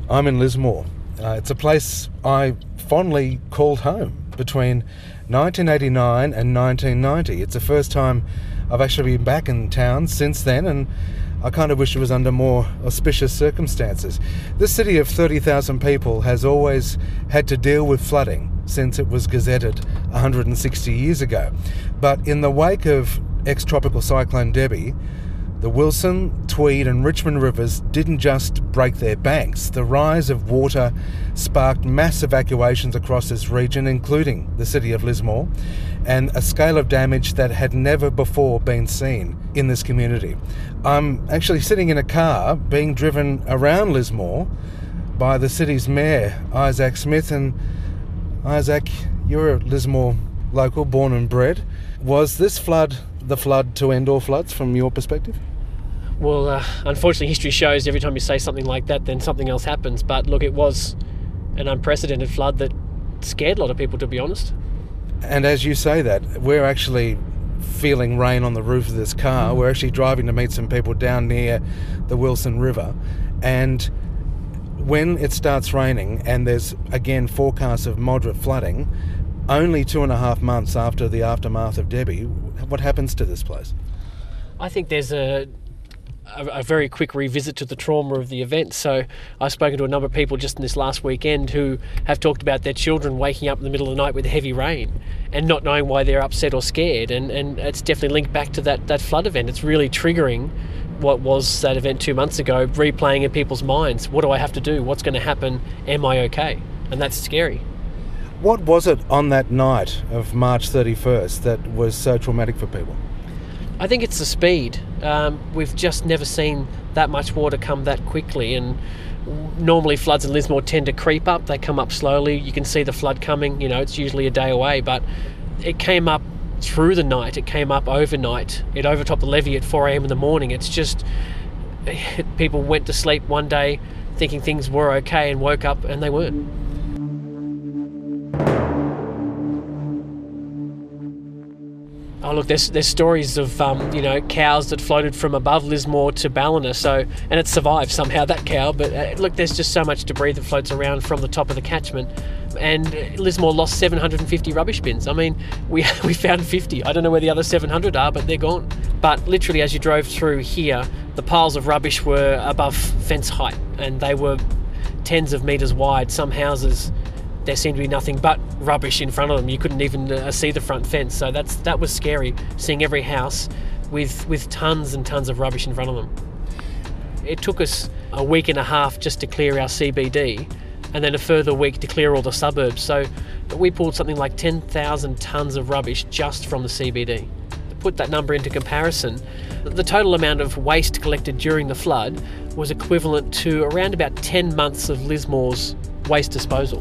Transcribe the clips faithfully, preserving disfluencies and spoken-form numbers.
I'm in Lismore. Uh, it's a place I fondly called home between nineteen eighty-nine and nineteen ninety. It's the first time I've actually been back in town since then, and I kind of wish it was under more auspicious circumstances. This city of thirty thousand people has always had to deal with flooding since it was gazetted one hundred sixty years ago. But in the wake of ex-tropical cyclone Debbie, the Wilson, Tweed and Richmond rivers didn't just break their banks. The rise of water sparked mass evacuations across this region, including the city of Lismore, and a scale of damage that had never before been seen in this community. I'm actually sitting in a car being driven around Lismore by the city's mayor, Isaac Smith. And Isaac, you're a Lismore local, born and bred. Was this flood the flood to end all floods from your perspective? Well, uh, unfortunately, history shows every time you say something like that, then something else happens. But look, it was an unprecedented flood that scared a lot of people, to be honest. And as you say that, we're actually feeling rain on the roof of this car. Mm. We're actually driving to meet some people down near the Wilson River. And when it starts raining, and there's, again, forecasts of moderate flooding, only two and a half months after the aftermath of Debbie, what happens to this place? I think there's a, a a very quick revisit to the trauma of the event. So I've spoken to a number of people just in this last weekend who have talked about their children waking up in the middle of the night with heavy rain and not knowing why they're upset or scared. And, and it's definitely linked back to that, that flood event. It's really triggering what was that event two months ago, replaying in people's minds. What do I have to do? What's going to happen? Am I okay? And that's scary. What was it on that night of March thirty-first that was so traumatic for people? I think it's the speed. Um, we've just never seen that much water come that quickly, and normally floods in Lismore tend to creep up. They come up slowly. You can see the flood coming. You know, it's usually a day away, but it came up through the night. It came up overnight. It overtopped the levee at four a.m. in the morning. It's just people went to sleep one day thinking things were okay and woke up and they weren't. Oh look, there's there's stories of um, you know cows that floated from above Lismore to Ballina, so and it survived somehow, that cow. But uh, look, there's just so much debris that floats around from the top of the catchment, and Lismore lost seven hundred fifty rubbish bins. I mean, we we found fifty. I don't know where the other seven hundred are, but they're gone. But literally, as you drove through here, the piles of rubbish were above fence height, and they were tens of metres wide. Some houses, there seemed to be nothing but rubbish in front of them. You couldn't even uh, see the front fence. So that's that was scary, seeing every house with with tons and tons of rubbish in front of them. It took us a week and a half just to clear our C B D, and then a further week to clear all the suburbs. So we pulled something like ten thousand tonnes of rubbish just from the C B D. To put that number into comparison, the total amount of waste collected during the flood was equivalent to around about ten months of Lismore's waste disposal.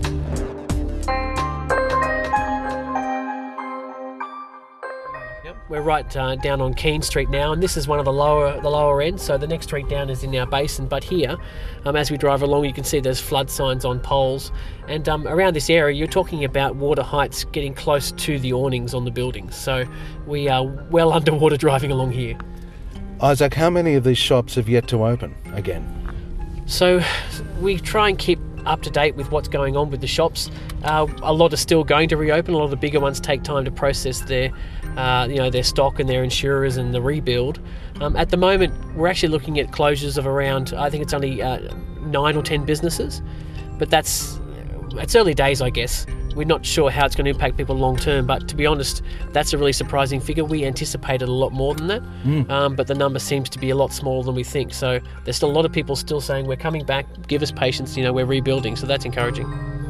We're right uh, down on Keene Street now, and this is one of the lower the lower ends, so the next street down is in our basin. But here, um, as we drive along, you can see there's flood signs on poles, and um, around this area you're talking about water heights getting close to the awnings on the buildings, so we are well underwater driving along here. Isaac, how many of these shops have yet to open again? So we try and keep up to date with what's going on with the shops. Uh, a lot are still going to reopen. A lot of the bigger ones take time to process their, uh, you know, their stock and their insurers and the rebuild. Um, at the moment, we're actually looking at closures of around, I think it's only uh, nine or ten businesses, but that's it's early days, I guess. We're not sure how it's going to impact people long term, but to be honest, that's a really surprising figure. We anticipated a lot more than that, mm. um, but the number seems to be a lot smaller than we think. So there's still a lot of people still saying, we're coming back, give us patience, you know, we're rebuilding. So that's encouraging.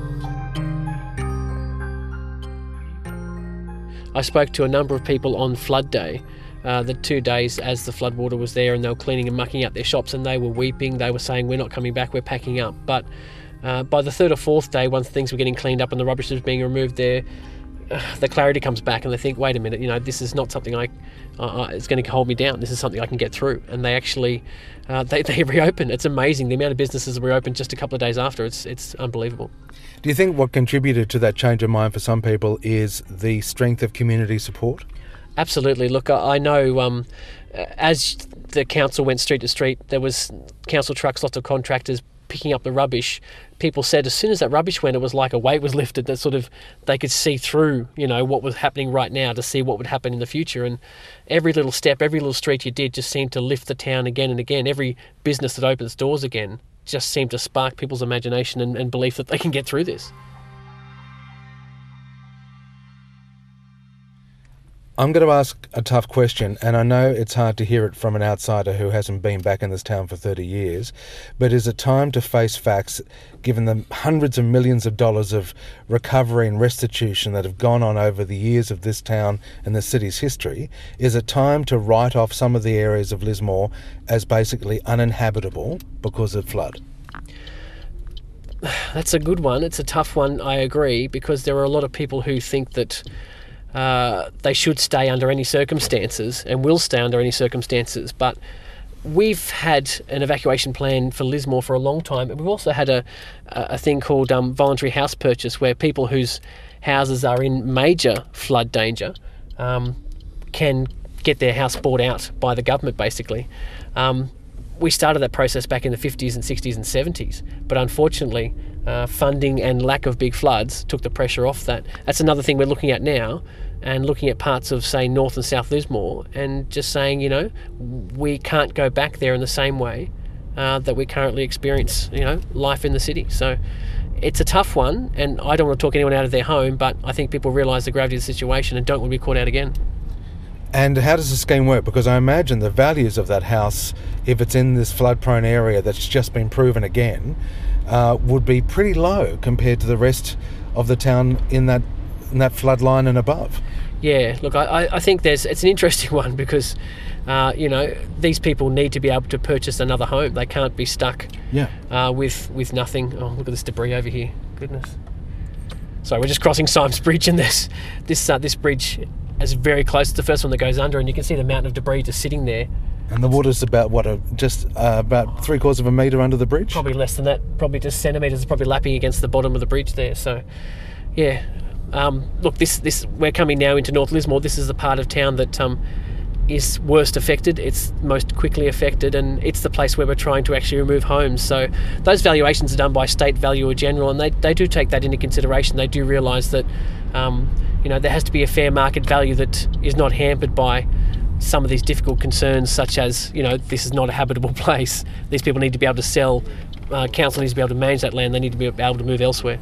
I spoke to a number of people on flood day, uh, the two days as the floodwater was there, and they were cleaning and mucking out their shops, and they were weeping. They were saying, we're not coming back, we're packing up. But Uh, by the third or fourth day, once things were getting cleaned up and the rubbish was being removed there, uh, the clarity comes back, and they think, wait a minute, you know, this is not something I, uh, it's going to hold me down. This is something I can get through. And they actually, uh, they, they reopen. It's amazing. The amount of businesses that reopened just a couple of days after, it's it's unbelievable. Do you think what contributed to that change of mind for some people is the strength of community support? Absolutely. Look, I, I know um, as the council went street to street, there was council trucks, lots of contractors, picking up the rubbish, people said as soon as that rubbish went, it was like a weight was lifted, that sort of they could see through, you know, what was happening right now to see what would happen in the future. And every little step, every little street you did just seemed to lift the town again and again. Every business that opens doors again just seemed to spark people's imagination and, and belief that they can get through this. I'm going to ask a tough question, and I know it's hard to hear it from an outsider who hasn't been back in this town for thirty years, but is it time to face facts, given the hundreds of millions of dollars of recovery and restitution that have gone on over the years of this town and the city's history? Is it time to write off some of the areas of Lismore as basically uninhabitable because of flood? That's a good one. It's a tough one, I agree, because there are a lot of people who think that Uh, they should stay under any circumstances and will stay under any circumstances. But we've had an evacuation plan for Lismore for a long time, and we've also had a, a thing called um, voluntary house purchase, where people whose houses are in major flood danger um, can get their house bought out by the government, basically. Um, we started that process back in the fifties and sixties and seventies, but unfortunately uh, funding and lack of big floods took the pressure off that. That's another thing we're looking at now, and looking at parts of, say, North and South Lismore, and just saying, you know, we can't go back there in the same way uh, that we currently experience, you know, life in the city. So it's a tough one, and I don't want to talk anyone out of their home, but I think people realise the gravity of the situation and don't want to be caught out again. And how does the scheme work? Because I imagine the values of that house, if it's in this flood-prone area that's just been proven again, uh, would be pretty low compared to the rest of the town in that in that flood line and above. Yeah, look, I, I think there's it's an interesting one because, uh, you know, these people need to be able to purchase another home. They can't be stuck yeah. uh, with with nothing. Oh, look at this debris over here. Goodness. So we're just crossing Symes Bridge, and this this uh, this bridge is very close to the first one that goes under, and you can see the mountain of debris just sitting there. And the water's about, what, a, just uh, about three quarters of a metre under the bridge? Probably less than that, probably just centimetres, probably lapping against the bottom of the bridge there. So, yeah. Um, look, this this we're coming now into North Lismore. This is the part of town that um, is worst affected. It's most quickly affected, and it's the place where we're trying to actually remove homes. So those valuations are done by State Valuer General, and they, they do take that into consideration. They do realise that um, you know, there has to be a fair market value that is not hampered by some of these difficult concerns, such as, you know, this is not a habitable place. These people need to be able to sell. Uh, council needs to be able to manage that land. They need to be able to move elsewhere.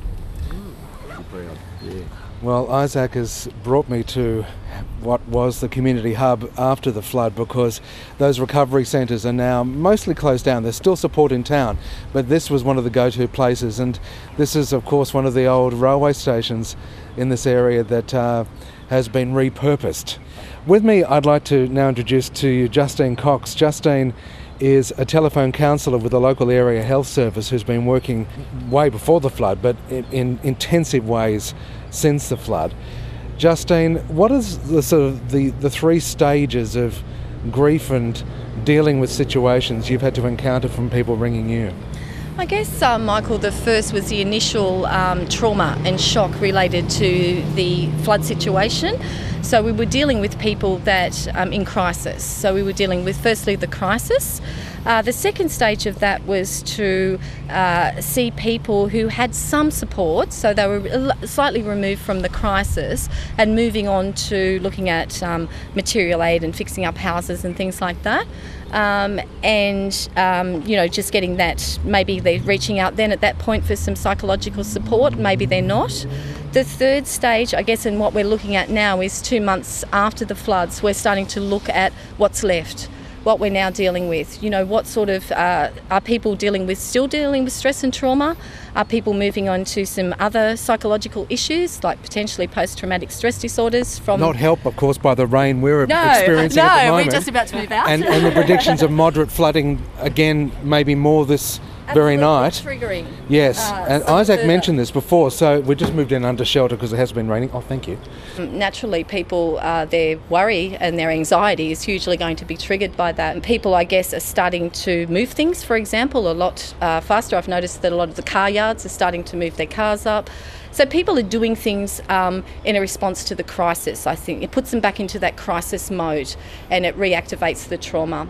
Well, Isaac has brought me to what was the community hub after the flood, because those recovery centres are now mostly closed down. There's still support in town, but this was one of the go-to places, and this is, of course, one of the old railway stations in this area that uh, has been repurposed. With me, I'd like to now introduce to you Justine Cox. Justine is a telephone counsellor with the local area health service who's been working way before the flood, but in, in intensive ways since the flood. Justine, what is the sort of the, the three stages of grief and dealing with situations you've had to encounter from people ringing you? I guess, uh, Michael, the first was the initial um, trauma and shock related to the flood situation. So we were dealing with people that um, in crisis. So we were dealing with firstly the crisis. Uh, the second stage of that was to uh, see people who had some support, so they were slightly removed from the crisis and moving on to looking at um, material aid and fixing up houses and things like that. Um, and, um, you know, just getting that, maybe they're reaching out then at that point for some psychological support, maybe they're not. The third stage, I guess, and what we're looking at now is two months after the floods, we're starting to look at what's left, what we're now dealing with. You know, what sort of, uh, are people dealing with, still dealing with stress and trauma? Are people moving on to some other psychological issues, like potentially post-traumatic stress disorders from... Not helped, of course, by the rain we're no, experiencing no, at the moment. No, we're just about to move out. And, and the predictions of moderate flooding, again, maybe more this very night. Triggering. Yes, uh, and Isaac further. mentioned this before, so we just moved in under shelter because it has been raining. Oh, thank you. Naturally, people, uh, their worry and their anxiety is hugely going to be triggered by that. And people, I guess, are starting to move things, for example, a lot uh, faster. I've noticed that a lot of the car yards are starting to move their cars up. So people are doing things um, in a response to the crisis, I think. It puts them back into that crisis mode and it reactivates the trauma.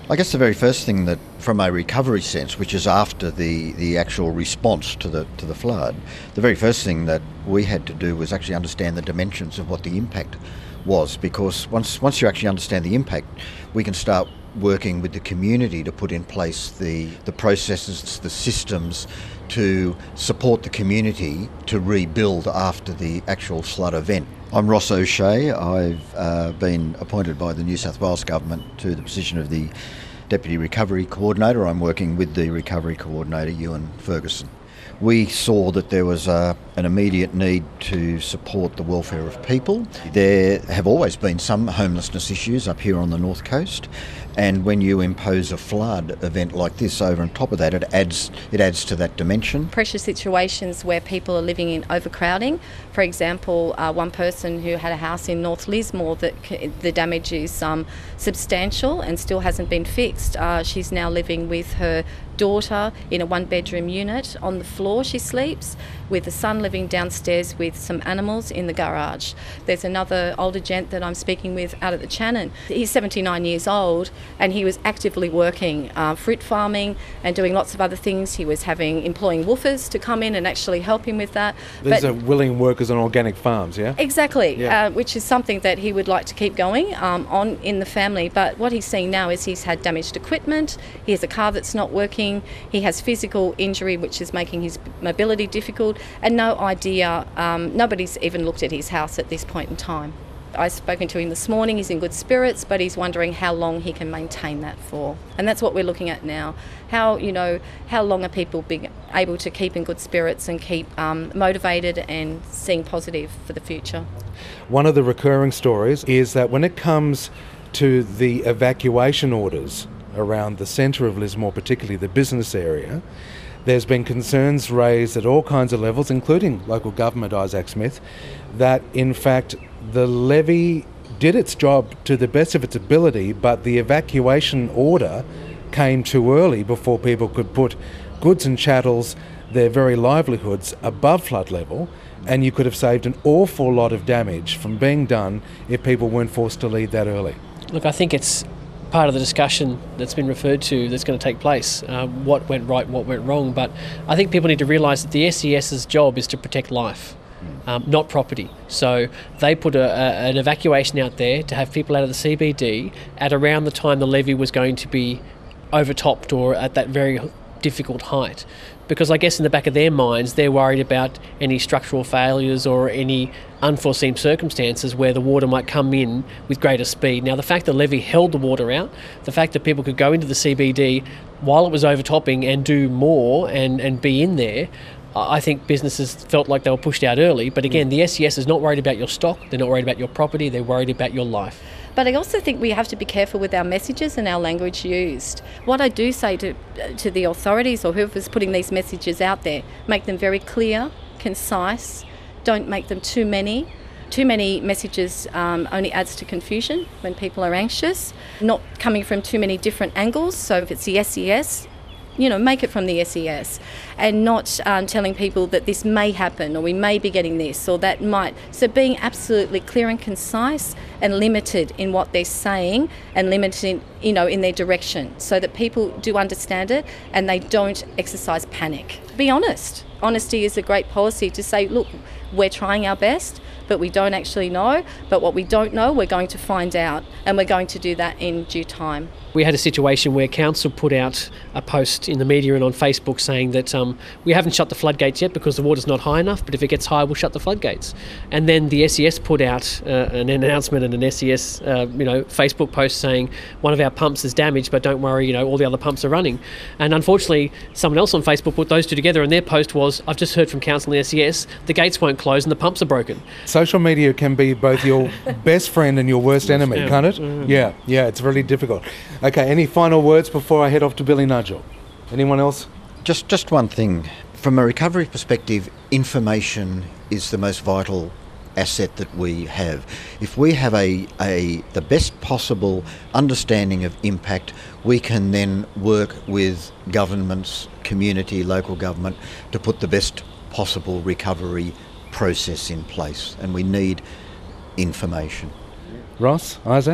I guess the very first thing that, from a recovery sense, which is after the, the actual response to the to the flood, the very first thing that we had to do was actually understand the dimensions of what the impact was, because once once you actually understand the impact, we can start working with the community to put in place the, the processes, the systems to support the community to rebuild after the actual flood event. I'm Ross O'Shea. I've uh, been appointed by the New South Wales Government to the position of the Deputy Recovery Coordinator. I'm working with the Recovery Coordinator, Ewan Ferguson. We saw that there was a, an immediate need to support the welfare of people. There have always been some homelessness issues up here on the North Coast, and when you impose a flood event like this over on top of that, it adds it adds to that dimension. Pressure situations where people are living in overcrowding. For example, uh, one person who had a house in North Lismore, that c- the damage is um, substantial and still hasn't been fixed. Uh, she's now living with her daughter in a one-bedroom unit. On the floor she sleeps, with the son living downstairs with some animals in the garage. There's another older gent that I'm speaking with out at the Channon. He's seventy-nine years old and he was actively working uh, fruit farming and doing lots of other things. He was having employing woofers to come in and actually help him with that. These But are willing workers on organic farms, yeah? Exactly, Yeah. uh, which is something that he would like to keep going um, on in the family. But what he's seeing now is he's had damaged equipment, he has a car that's not working, he has physical injury which is making his mobility difficult, and no idea, um, nobody's even looked at his house at this point in time. I've spoken to him this morning, he's in good spirits, but he's wondering how long he can maintain that for. And that's what we're looking at now. How, you know, how long are people being able to keep in good spirits and keep um, motivated and seeing positive for the future? One of the recurring stories is that when it comes to the evacuation orders around the centre of Lismore, particularly the business area, there's been concerns raised at all kinds of levels, including local government, Isaac Smith, that in fact the levy did its job to the best of its ability, but the evacuation order came too early before people could put goods and chattels, their very livelihoods, above flood level, and you could have saved an awful lot of damage from being done if people weren't forced to leave that early. Look, I think it's part of the discussion that's been referred to that's going to take place. Uh, what went right, what went wrong. But I think people need to realise that the S E S's job is to protect life, um, not property. So they put a, a, an evacuation out there to have people out of the C B D at around the time the levy was going to be overtopped or at that very difficult height. Because I guess in the back of their minds, they're worried about any structural failures or any unforeseen circumstances where the water might come in with greater speed. Now, the fact that levy held the water out, the fact that people could go into the C B D while it was overtopping and do more and, and be in there, I think businesses felt like they were pushed out early. But again, the S E S is not worried about your stock, they're not worried about your property, they're worried about your life. But I also think we have to be careful with our messages and our language used. What I do say to to the authorities or whoever's putting these messages out there, make them very clear, concise, don't make them too many. Too many messages um, only adds to confusion when people are anxious, not coming from too many different angles. So if it's the S E S, you know, make it from the S E S, and not um, telling people that this may happen or we may be getting this or that might. So being absolutely clear and concise and limited in what they're saying and limited in, you know, in their direction, so that people do understand it and they don't exercise panic. Be honest. Honesty is a great policy to say, look, we're trying our best, but we don't actually know. But what we don't know, we're going to find out, and we're going to do that in due time. We had a situation where council put out a post in the media and on Facebook saying that um, we haven't shut the floodgates yet because the water's not high enough, but if it gets high, we'll shut the floodgates. And then the S E S put out uh, an announcement and an S E S uh, you know, Facebook post saying one of our pumps is damaged, but don't worry, you know, all the other pumps are running. And unfortunately, someone else on Facebook put those two together, and their post was, I've just heard from council and the S E S, the gates won't close and the pumps are broken. Social media can be both your best friend and your worst enemy, Yeah. can't it? Mm. Yeah, yeah, it's really difficult. Okay, any final words before I head off to Billy Nudgell? Anyone else? Just just one thing. From a recovery perspective, information is the most vital asset that we have. If we have a, a the best possible understanding of impact, we can then work with governments, community, local government to put the best possible recovery process in place. And we need information. Ross, Isaac?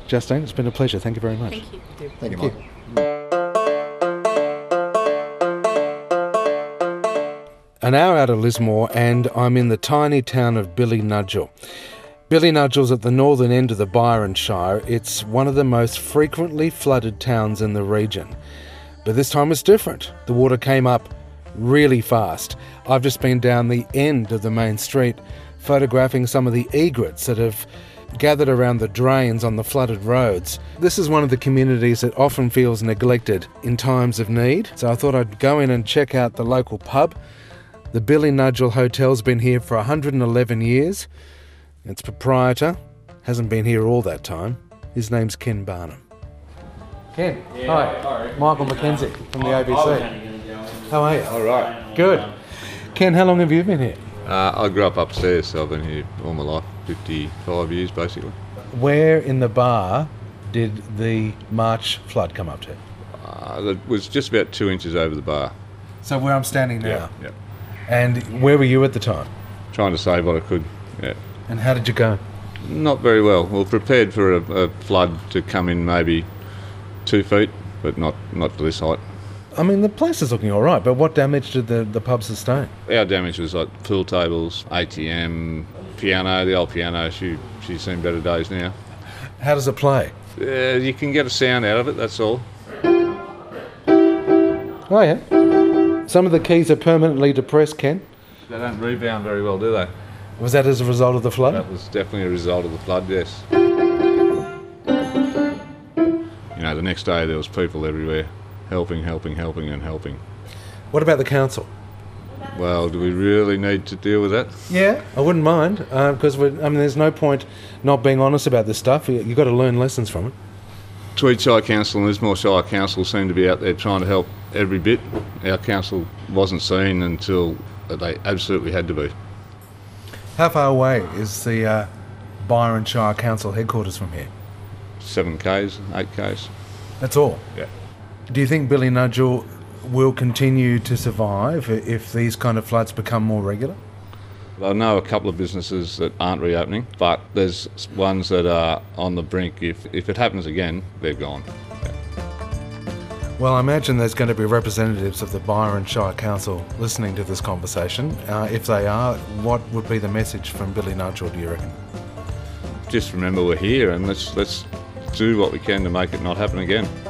Justine, it's been a pleasure. Thank you very much. Thank you. Thank you, Thank Michael. An hour out of Lismore and I'm in the tiny town of Billynudgel. Billynudgel's at the northern end of the Byron Shire. It's one of the most frequently flooded towns in the region. But this time it's different. The water came up really fast. I've just been down the end of the main street photographing some of the egrets that have gathered around the drains on the flooded roads. This is one of the communities that often feels neglected in times of need. So I thought I'd go in and check out the local pub. The Billynudgel Hotel's been here for one hundred eleven years. Its proprietor hasn't been here all that time. His name's Ken Barnum. Ken, Yeah, hi. hi. Michael McKenzie from the A B C. How are you? All right. Good. Ken, how long have you been here? Uh, I grew up upstairs, so I've been here all my life, fifty-five years basically. Where in the bar did the March flood come up to? Uh, it was just about two inches over the bar. So where I'm standing now. Yeah. And where were you at the time? Trying to save what I could. Yeah. And how did you go? Not very well. Well, prepared for a, a flood to come in maybe two feet, but not, not to this height. I mean, the place is looking all right, but what damage did the, the pub sustain? Our damage was like pool tables, A T M, piano, the old piano. She, she's seen better days now. How does it play? Uh, you can get a sound out of it, that's all. Oh, yeah. Some of the keys are permanently depressed, Ken. They don't rebound very well, do they? Was that as a result of the flood? That was definitely a result of the flood, yes. You know, the next day there was people everywhere helping, helping, helping and helping. What about the council? Well, do we really need to deal with that? Yeah, I wouldn't mind, because uh, I mean, there's no point not being honest about this stuff. You, you've got to learn lessons from it. Tweed Shire Council and Lismore Shire Council seem to be out there trying to help every bit. Our council wasn't seen until they absolutely had to be. How far away is the uh, Byron Shire Council headquarters from here? Seven Ks, eight Ks. That's all? Yeah. Do you think Billynudgel will continue to survive if these kind of floods become more regular? I know a couple of businesses that aren't reopening, but there's ones that are on the brink. If, if it happens again, they're gone. Yeah. Well, I imagine there's going to be representatives of the Byron Shire Council listening to this conversation. Uh, if they are, what would be the message from Billynudgel, do you reckon? Just remember we're here and let's, let's do what we can to make it not happen again.